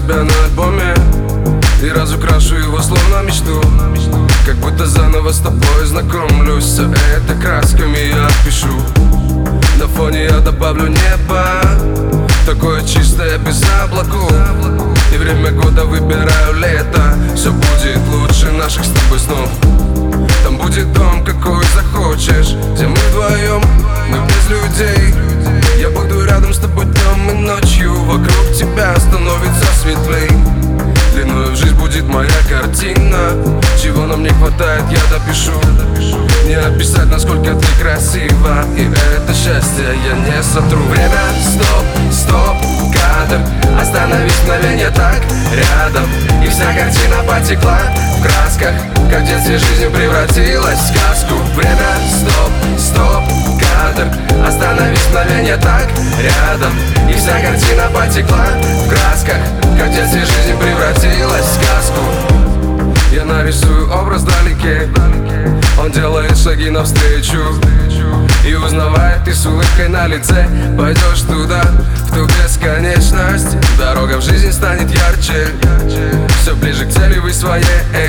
тебя на альбоме и разукрашу его словно мечту. Как будто заново с тобой знакомлюсь. Все это красками я пишу. На фоне я добавлю небо, такое чистое, без облаков. И время года выбираю лето. Все будет лучше наших с тобой снов. Там будет дом, какой захочешь, где мы вдвоем, мы без людей. Я буду рядом с тобой днем и ночью. Вокруг тебя становится светлей. Длиною в жизнь будет моя картина. Чего нам не хватает, я допишу. Не описать, насколько ты красива. И это счастье я не сотру. Время, стоп, стоп, кадр. Остановись мгновенье так рядом. И вся картина потекла в красках, как в детстве жизнь превратилась в сказку. Время, стоп, стоп, кадр. Остановись мгновенье так рядом. И вся картина потекла в красках, как в детстве жизнь превратилась в сказку. Я нарисую образ вдалеке. Он делает шаги навстречу и узнавает, ты с улыбкой на лице пойдешь туда, в ту бесконечность. Дорога в жизнь станет ярче, все ближе к цели вы своей.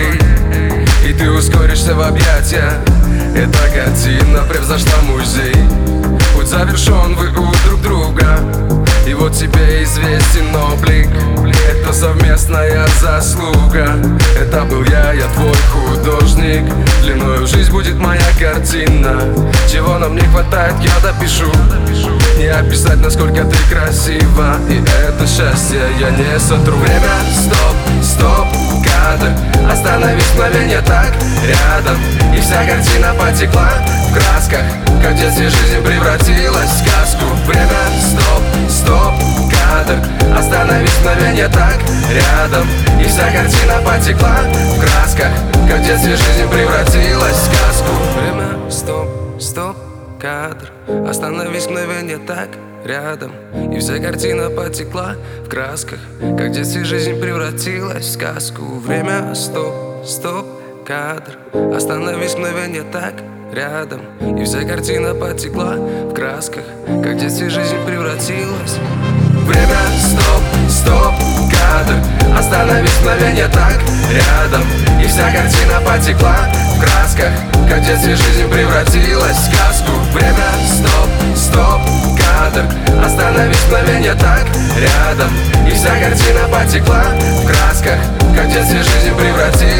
И ты ускоришься в объятия. Эта картина превзошла музей. Путь завершен, вы у друг друга. И вот тебе известен облик. Это совместная заслуга. Это был я твой художник. Длиною в жизнь будет моя картина. Чего нам не хватает, я допишу. Не описать, насколько ты красива. И это счастье я не сотру. Время, стоп, стоп, кадр. Остановись мгновенье так рядом. И вся картина потекла в красках, как в детстве жизнь превратилась в сказку. Время, стоп, стоп, кадр. Остановись мгновенье так рядом. И вся картина потекла в красках, как в детстве жизнь превратилась в сказку. Время, стоп, стоп, кадр. Остановись мгновенье так рядом. И вся картина потекла в красках, как в детстве жизнь превратилась в сказку. Время, стоп, стоп, кадр. Остановись мгновенье так рядом. И вся картина потекла в красках, как в детстве жизнь превратилась. Время, стоп, стоп, кадр. Остановись мгновенье так рядом. И вся картина потекла в красках, как в детстве жизнь превратилась в сказку. Время, стоп, стоп, кадр. Остановись мгновенье так рядом. И вся картина потекла в красках, как в детстве жизнь превратилась